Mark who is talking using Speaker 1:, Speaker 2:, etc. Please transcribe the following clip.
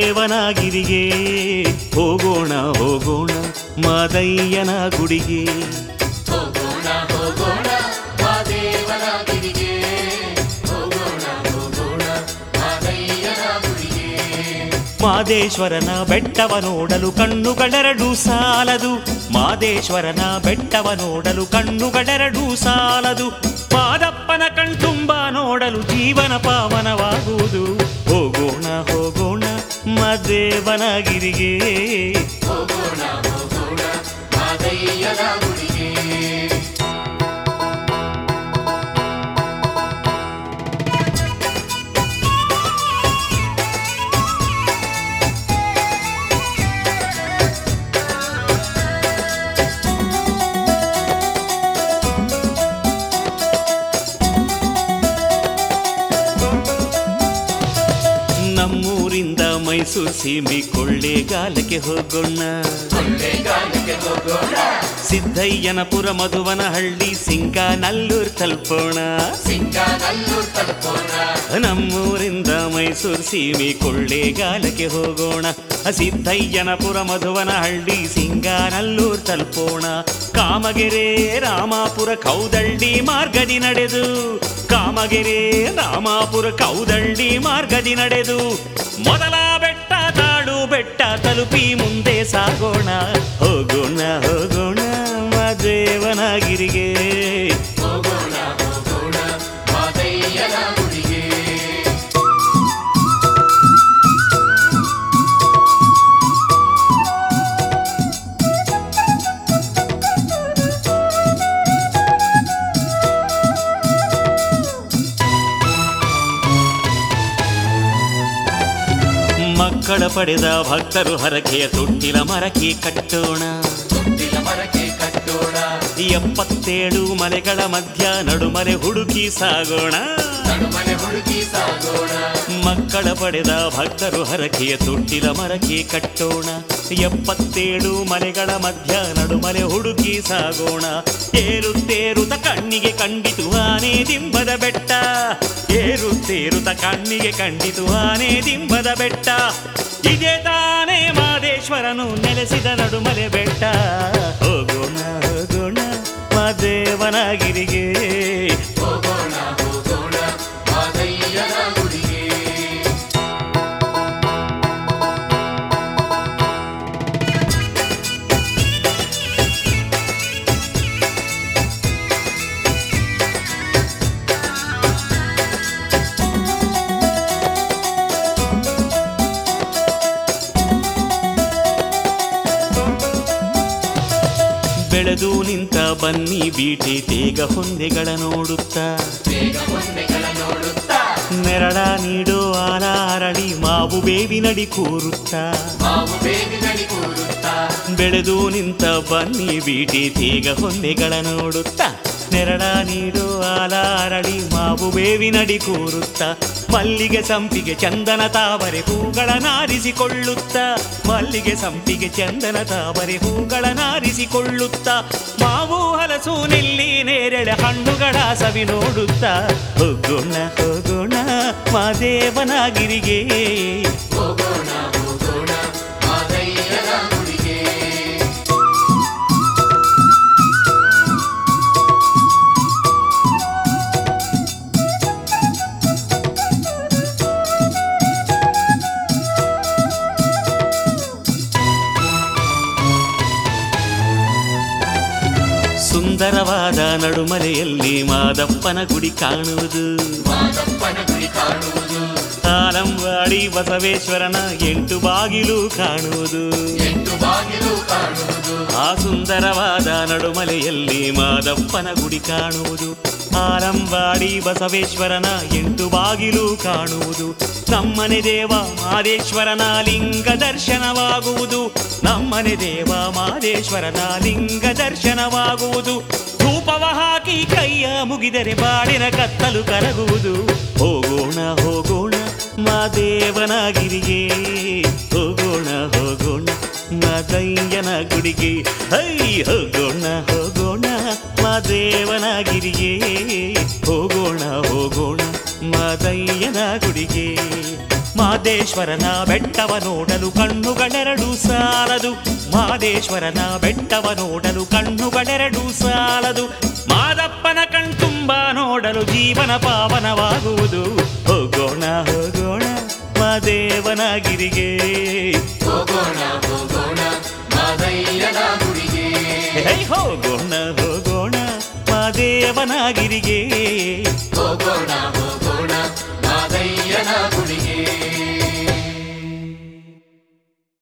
Speaker 1: ಮಾದೇವನಗಿರಿಗೆ ಹೋಗೋಣ ಹೋಗೋಣ ಮಾದಯ್ಯನ ಗುಡಿಗೆ.
Speaker 2: ಹೋಗೋಣ ಹೋಗೋಣ ಮಾದೇವನಗಿರಿಗೆ, ಹೋಗೋಣ ಹೋಗೋಣ ಮಾದಯ್ಯನ ಗುಡಿಗೆ.
Speaker 1: ಮಾದೇಶ್ವರನ ಬೆಟ್ಟವ ನೋಡಲು ಕಣ್ಣುಗಳೆರಡೂ ಸಾಲದು, ಮಾದೇಶ್ವರನ ಬೆಟ್ಟವ ನೋಡಲು ಕಣ್ಣುಗಳೆರಡೂ ಸಾಲದು. ಮಾದಪ್ಪನ ಕಣ್ತುಂಬ ನೋಡಲು ಜೀವನ ಪಾವನವಾಗುವುದು. ಹೋಗೋಣ ಹೋಗೋಣ ಮಾದೇವನಗಿರಿಗೆ,
Speaker 2: ಹೋಗೋಣ ಹೋಗೋಣ ಮಾದಯ್ಯನ ಗುಡಿಗೆ.
Speaker 1: ನಮ್ಮೂರಿಂದ ಮೈಸೂರು ಸೀಮೆ ಕೊಳ್ಳೇಗಾಲಕ್ಕೆ ಹೋಗೋಣ,
Speaker 2: ಕೊಳ್ಳೇಗಾಲಕ್ಕೆ ಹೋಗೋಣ.
Speaker 1: ಸಿದ್ದಯ್ಯನಪುರ ಮಧುವನಹಳ್ಳಿ ಸಿಂಗಾನಲ್ಲೂರ್ ತಲುಪೋಣ.
Speaker 2: ಸಿಂಗಾನಲ್ಲೂರ್ ತಲುಪೋಣ.
Speaker 1: ನಮ್ಮೂರಿಂದ ಮೈಸೂರು ಸೀಮೆ ಕೊಳ್ಳೇಗಾಲಕ್ಕೆ ಹೋಗೋಣ, ಸಿದ್ದಯ್ಯನಪುರ ಮಧುವನಹಳ್ಳಿ ಸಿಂಗಾನಲ್ಲೂರ್ ತಲುಪೋಣ. ಕಾಮಗೆರೆ ರಾಮಾಪುರ ಕೌದಳ್ಳಿ ಮಾರ್ಗದಿ ನಡೆದು, ಕಾಮಗೆರೆ ರಾಮಾಪುರ ಕೌದಳ್ಳಿ ಮಾರ್ಗದಿ ನಡೆದು ಮೊದಲ ಬೆಟ್ಟ ತಾಳು ಬೆಟ್ಟ ತಲುಪಿ ಮುಂದೆ ಸಾಗೋಣ. ಹೋಗೋಣ ಹೋಗೋಣ ಮಾದೇವನಗಿರಿಗೆ,
Speaker 2: ಹೋಗೋಣ ಹೋಗೋಣ ಮಾದಯ್ಯನ ಗುಡಿಗೆ.
Speaker 1: ಮಕ್ಕಳ ಪಡೆದ ಭಕ್ತರು ಹರಕೆಯ ತೊಟ್ಟಿಲ ಮರಕ್ಕೆ ಕಟ್ಟೋಣ.
Speaker 2: ತೊಟ್ಟಿಲ ಮರಕ್ಕೆ ಕಟ್ಟೋಣ.
Speaker 1: 77 ಮಲೆಗಳ ಮಧ್ಯ ನಡುಮಲೆ ಹುಡುಕಿ ಸಾಗೋಣ.
Speaker 2: ನಡುಮನೆ ಹುಡುಕಿ ಸಾಗೋಣ.
Speaker 1: ಮಕ್ಕಳ ಪಡೆದ ಭಕ್ತರು ಹರಕೆಯ ತೊಟ್ಟಿಲ ಮರಕ್ಕೆ ಕಟ್ಟೋಣ. 77 ಮಲೆಗಳ ಮಧ್ಯ ನಡುಮಲೆ ಹುಡುಕಿ ಸಾಗೋಣ. ಏರುತ್ತೇರುತ ಕಣ್ಣಿಗೆ ಕಂಡಿತು ಆನೆ ದಿಂಬದ ಬೆಟ್ಟ, ಏರುತ್ತೇರುತ ಕಣ್ಣಿಗೆ ಕಂಡಿತು ಆನೆ ದಿಂಬದ ಬೆಟ್ಟ. ಇದೇ ತಾನೇ ಮಾದೇಶ್ವರನು ನೆಲೆಸಿದ ನಡುಮಲೆ ಬೆಟ್ಟ. ಹೋಗೋಣ ಹೋಗೋಣ ಮಾದೇವನಗಿರಿಗೆ,
Speaker 2: ಹೋಗೋಣ ಹೋಗೋಣ ಮಾದಯ್ಯನ ಗುಡಿಗೆ.
Speaker 1: ಬೆಳೆದು ನಿಂತ ಬನ್ನಿ ಬೀಟೆ ತೇಗ ಹೊಂದೆಗಳ ನೋಡುತ್ತಾ,
Speaker 2: ಬೇಗ ಹೊನ್ನೆಗಳ ನೋಡುತ್ತಾ.
Speaker 1: ನೆರಳ ನೀಡೋ ಆಲ ಅರಳಿ ಮಾವು ಬೇವಿನಡಿ ಕೂರುತ್ತಾ.
Speaker 2: ಮಾವು ಬೇವಿನಡಿ ಕೂರುತ್ತಾ.
Speaker 1: ಬೆಳೆದು ನಿಂತ ಬನ್ನಿ ಬೀಟೆ ತೇಗ ಹೊಂದೆಗಳ ನೋಡುತ್ತಾ, ನೆರಳ ನೀಡೋ ಆಲ ಅರಳಿ ಮಾವು ಬೇವಿನಡಿ ಕೂರುತ್ತಾ. ಮಲ್ಲಿಗೆ ಸಂಪಿಗೆ ಚಂದನ ತಾವರೆ ಹೂಗಳನ್ನಾರಿಸಿಕೊಳ್ಳುತ್ತಾ, ಮಲ್ಲಿಗೆ ಸಂಪಿಗೆ ಚಂದನ ತಾವರೆ ಹೂಗಳನ್ನಾರಿಸಿಕೊಳ್ಳುತ್ತಾ. ಮಾವು ಹಲಸು ನೆಲ್ಲಿ ನೇರಳೆ ಹಣ್ಣುಗಳ ಸವಿ ನೋಡುತ್ತಾ. ಹೋಗೋಣ ಹೋಗೋಣ ಮಾದೇವನಗಿರಿಗೆ,
Speaker 2: ಹೋಗೋಣ ಹೋಗೋಣ ಮಾದಯ್ಯನ ಗುಡಿಗೆ.
Speaker 1: ಸುಂದರವಾದ ನಡುಮಲೆಯಲ್ಲಿ ಮಾದಪ್ಪನ ಗುಡಿ ಕಾಣುವುದು,
Speaker 2: ಮಾದಪ್ಪನ ಗುಡಿ ಕಾಣುವುದು.
Speaker 1: ಆಲಂವಾಡಿ ಬಸವೇಶ್ವರನ 8 ಬಾಗಿಲು ಕಾಣುವುದು.
Speaker 2: 8 ಬಾಗಿಲು ಕಾಣುವುದು.
Speaker 1: ಆ ಸುಂದರವಾದ ನಡುಮಲೆಯಲ್ಲಿ ಮಾದಪ್ಪನ ಗುಡಿ ಕಾಣುವುದು, ಆಲಂವಾಡಿ ಬಸವೇಶ್ವರನ 8 ಬಾಗಿಲು ಕಾಣುವುದು. ನಮ್ಮನೆ ದೇವ ಮಾದೇಶ್ವರನ ಲಿಂಗ ದರ್ಶನವಾಗುವುದು, ನಮ್ಮನೆ ದೇವ ಮಾದೇಶ್ವರನ ಲಿಂಗ ದರ್ಶನವಾಗುವುದು. ಧೂಪವ ಹಾಕಿ ಕೈಯ ಮುಗಿದರೆ ಬಾಳಿನ ಕತ್ತಲು ಕರಗುವುದು. ಹೋಗೋಣ ಹೋಗೋಣ ಮಾದೇವನಗಿರಿಗೆ, ಹೋಗೋಣ ಹೋಗೋಣ ಮಾದಯ್ಯನ ಗುಡಿಗೆ. ಹೈ ಹೋಗೋಣ ಹೋಗೋಣ ಮಾದೇವನಗಿರಿಗೆ, ಹೋಗೋಣ ಹೋಗೋಣ ಮಾದಯ್ಯನ ಗುಡಿಗೆ. ಮಾದೇಶ್ವರನ ಬೆಟ್ಟವ ನೋಡಲು ಕಣ್ಣುಗಳೆರಡು ಸಾಲದು ಮಾದೇಶ್ವರನ ಬೆಟ್ಟವ ನೋಡಲು ಕಣ್ಣುಗಳೆರಡು ಸಾಲದು ಮಾದಪ್ಪನ ಕಣ್ತುಂಬ ನೋಡಲು ಜೀವನ ಪಾವನವಾಗುವುದು ಹೋಗೋಣ ಹೋಗೋಣ ಮಾದೇವನಗಿರಿಗೆ
Speaker 2: ಹೋಗೋಣ ಹೋಗೋಣ ಮಾದಯ್ಯನ ಗುಡಿಗೆ
Speaker 1: ಹೋಗೋಣ ಹೋಗೋಣ ಮಾದೇವನಗಿರಿಗೆ
Speaker 2: ಹೋಗೋಣ ಹೋಗೋಣ ಮಾದಯ್ಯನ